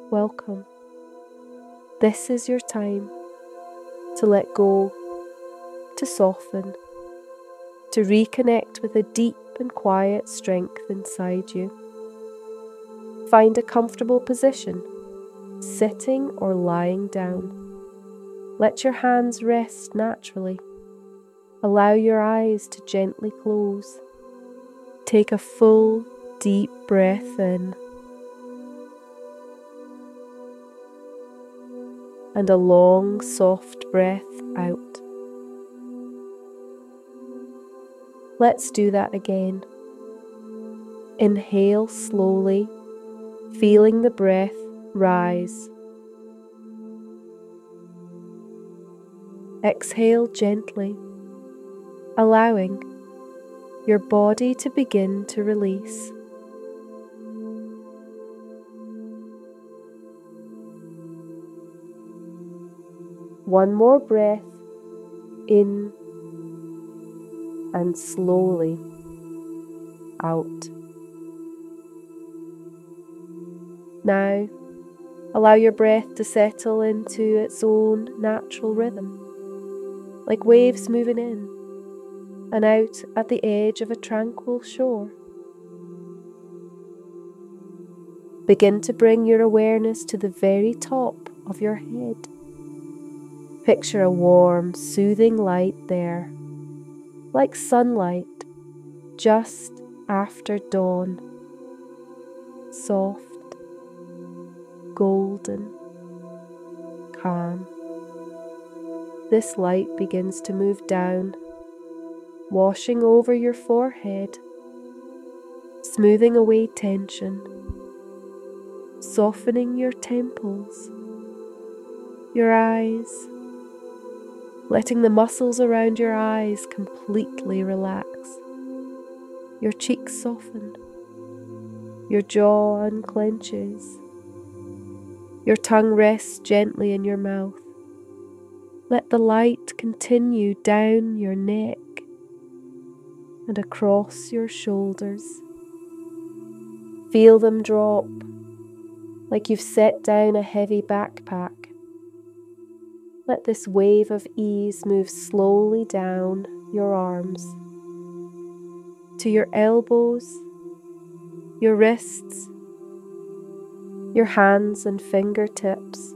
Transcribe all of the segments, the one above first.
welcome. This is your time to let go, to soften, to reconnect with a deep and quiet strength inside you. Find a comfortable position, sitting or lying down. Let your hands rest naturally. Allow your eyes to gently close. Take a full, deep breath in and a long, soft breath out. Let's do that again. Inhale slowly, feeling the breath rise. Exhale gently, allowing your body to begin to release. One more breath in and slowly out. Now, allow your breath to settle into its own natural rhythm, like waves moving in and out at the edge of a tranquil shore. Begin to bring your awareness to the very top of your head. Picture a warm, soothing light there, like sunlight just after dawn. Soft, golden, calm. This light begins to move down, washing over your forehead, smoothing away tension, softening your temples, your eyes, letting the muscles around your eyes completely relax. Your cheeks soften, your jaw unclenches, your tongue rests gently in your mouth. Let the light continue down your neck and across your shoulders. Feel them drop like you've set down a heavy backpack. Let this wave of ease move slowly down your arms, to your elbows, your wrists, your hands and fingertips.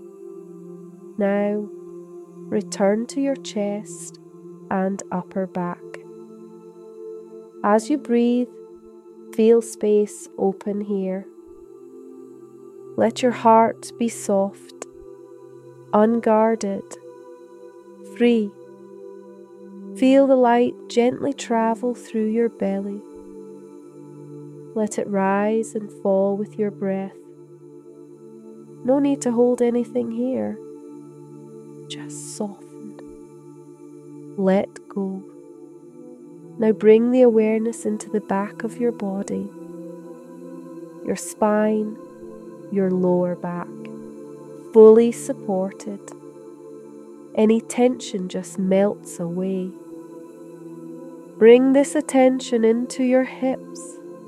Now, return to your chest and upper back. As you breathe, feel space open here. Let your heart be soft, unguarded, free. Feel the light gently travel through your belly. Let it rise and fall with your breath. No need to hold anything here. Just soften. Let go. Now bring the awareness into the back of your body, your spine, your lower back, fully supported. Any tension just melts away. Bring this attention into your hips,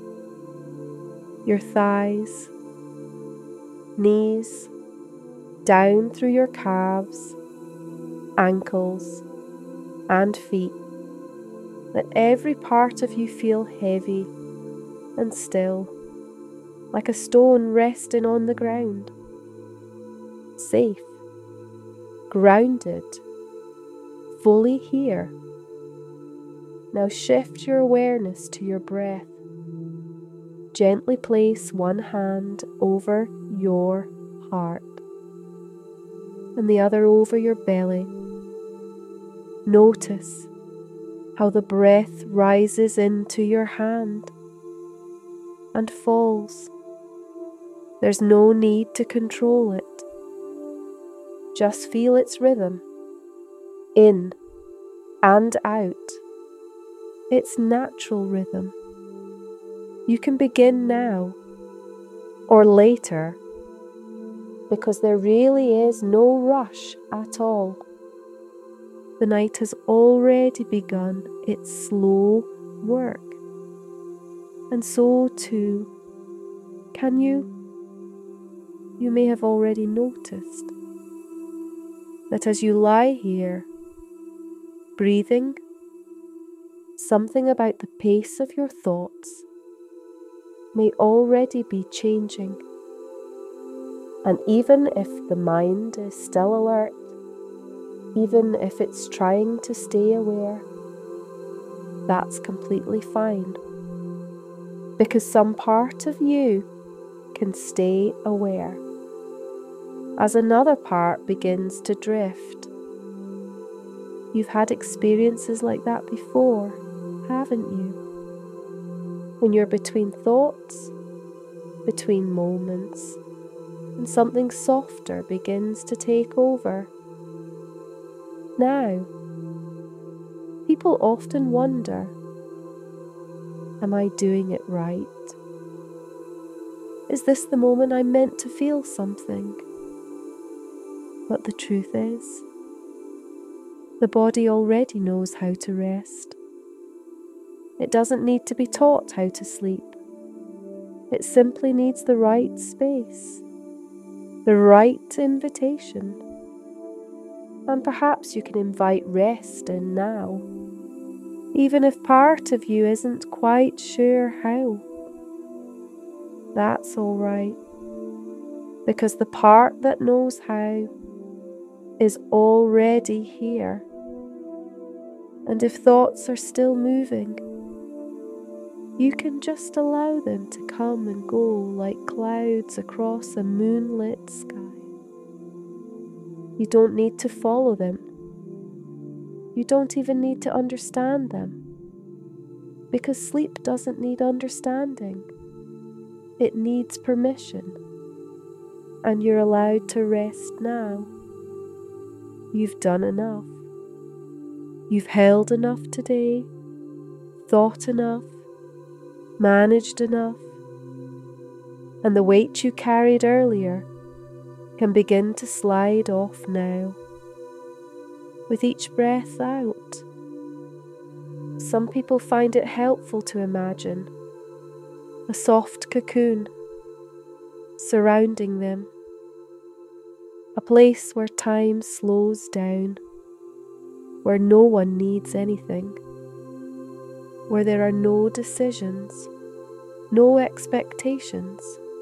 your thighs, knees, down through your calves, ankles, and feet. Let every part of you feel heavy and still, like a stone resting on the ground. Safe, grounded, fully here. Now shift your awareness to your breath. Gently place one hand over your heart and the other over your belly. Notice how the breath rises into your hand and falls. There's no need to control it. Just feel its rhythm, in and out. Its natural rhythm. You can begin now or later, because there really is no rush at all. The night has already begun its slow work, and so too can you. you may have already noticed that as you lie here, breathing, something about the pace of your thoughts may already be changing. And even if the mind is still alert, even if it's trying to stay aware, that's completely fine, because some part of you can stay aware as another part begins to drift. You've had experiences like that before, haven't you? When you're between thoughts, between moments, and something softer begins to take over. Now, people often wonder, am I doing it right? Is this the moment I'm meant to feel something? But the truth is, the body already knows how to rest. It doesn't need to be taught how to sleep. It simply needs the right space, the right invitation. And perhaps you can invite rest in now, even if part of you isn't quite sure how. That's all right, because the part that knows how is already here. And if thoughts are still moving, you can just allow them to come and go like clouds across a moonlit sky. You don't need to follow them. You don't even need to understand them, because sleep doesn't need understanding. It needs permission, and you're allowed to rest now. You've done enough. You've held enough today, thought enough, managed enough, and the weight you carried earlier can begin to slide off now. With each breath out, some people find it helpful to imagine a soft cocoon surrounding them, a place where time slows down, where no one needs anything, where there are no decisions, no expectations,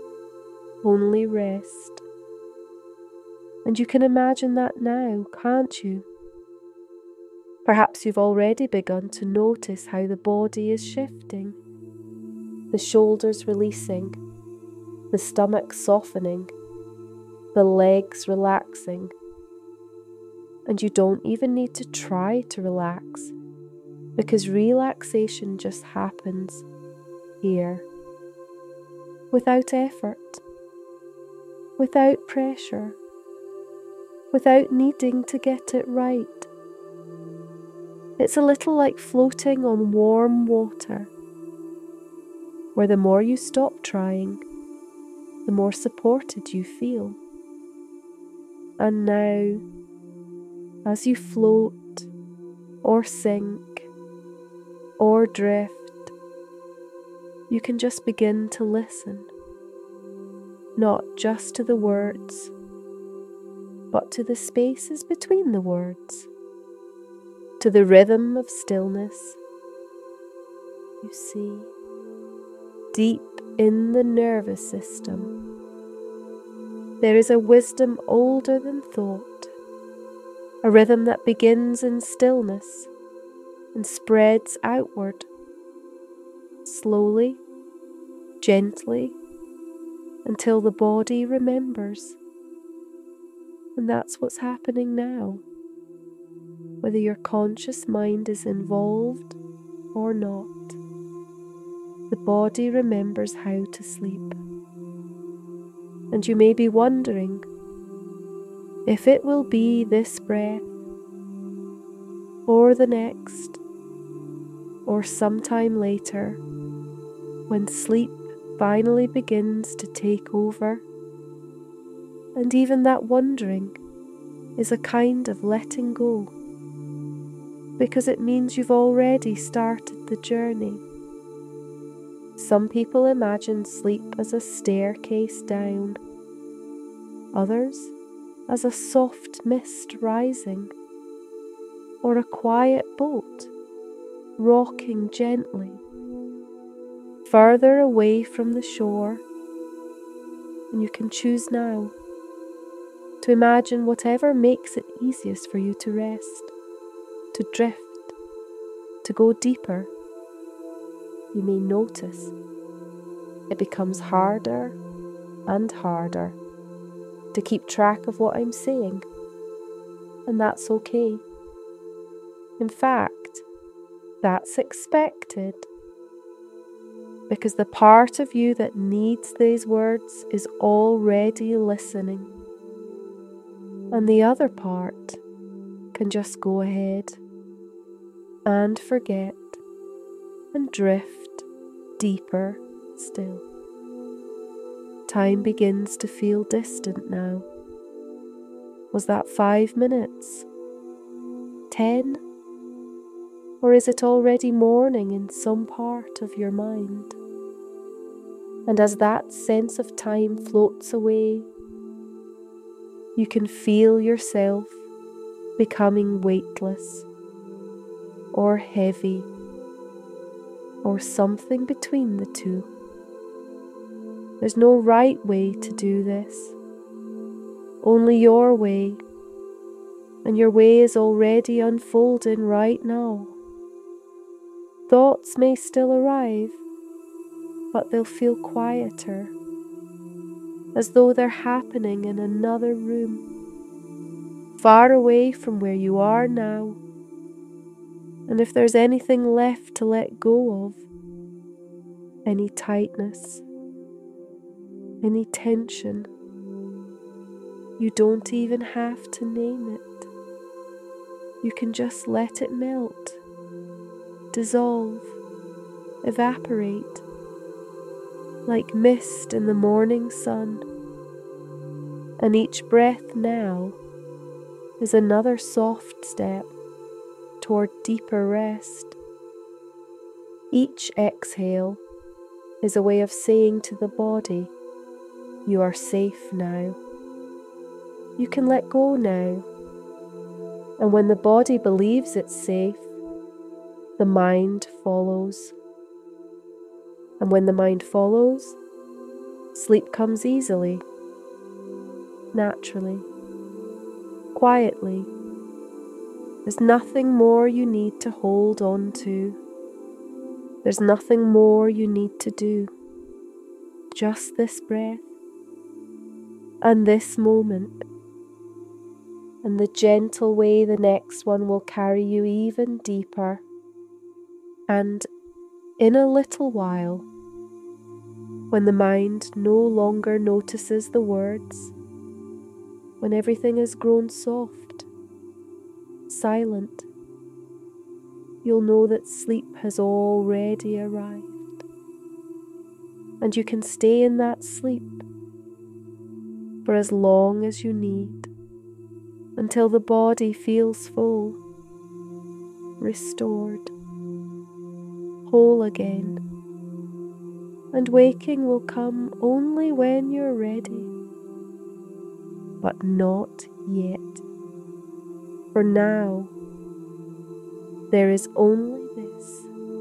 only rest. And you can imagine that now, can't you? Perhaps you've already begun to notice how the body is shifting, the shoulders releasing, the stomach softening, the legs relaxing. And you don't even need to try to relax, because relaxation just happens here, without effort, without pressure, without needing to get it right. It's a little like floating on warm water, where the more you stop trying, the more supported you feel. And now, as you float or sink or drift, you can just begin to listen, not just to the words, but to the spaces between the words, to the rhythm of stillness. You see, deep in the nervous system, there is a wisdom older than thought, a rhythm that begins in stillness and spreads outward, slowly, gently, until the body remembers. And that's what's happening now, whether your conscious mind is involved or not. The body remembers how to sleep. And you may be wondering if it will be this breath, or the next, or sometime later, when sleep finally begins to take over. And even that wondering is a kind of letting go, because it means you've already started the journey. Some people imagine sleep as a staircase down, others as a soft mist rising, or a quiet boat rocking gently further away from the shore. And you can choose now to imagine whatever makes it easiest for you to rest, to drift, to go deeper. You may notice it becomes harder and harder to keep track of what I'm saying, and that's okay. In fact, that's expected, because the part of you that needs these words is already listening, and the other part can just go ahead and forget and drift deeper still. Time begins to feel distant now. Was that 5 minutes? 10? Or is it already morning in some part of your mind? And as that sense of time floats away, you can feel yourself becoming weightless or heavy or something between the two. There's no right way to do this, only your way, and your way is already unfolding right now. Thoughts may still arrive, but they'll feel quieter, as though they're happening in another room, far away from where you are now. And if there's anything left to let go of, any tightness, any tension, you don't even have to name it. You can just let it melt, dissolve, evaporate, like mist in the morning sun. And each breath now is another soft step toward deeper rest. Each exhale is a way of saying to the body, you are safe now. You can let go now. And when the body believes it's safe, the mind follows. And when the mind follows, sleep comes easily, naturally, quietly. There's nothing more you need to hold on to. There's nothing more you need to do. Just this breath and this moment, and the gentle way the next one will carry you even deeper. And in a little while, when the mind no longer notices the words, when everything has grown soft, silent, you'll know that sleep has already arrived. And you can stay in that sleep for as long as you need, until the body feels full, restored, whole again. And waking will come only when you're ready, but not yet. For now, there is only this,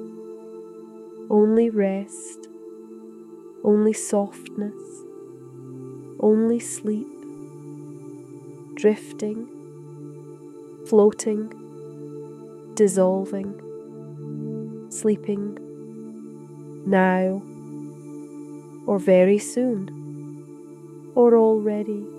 only rest, only softness, only sleep, drifting, floating, dissolving, sleeping, now, or very soon, or already.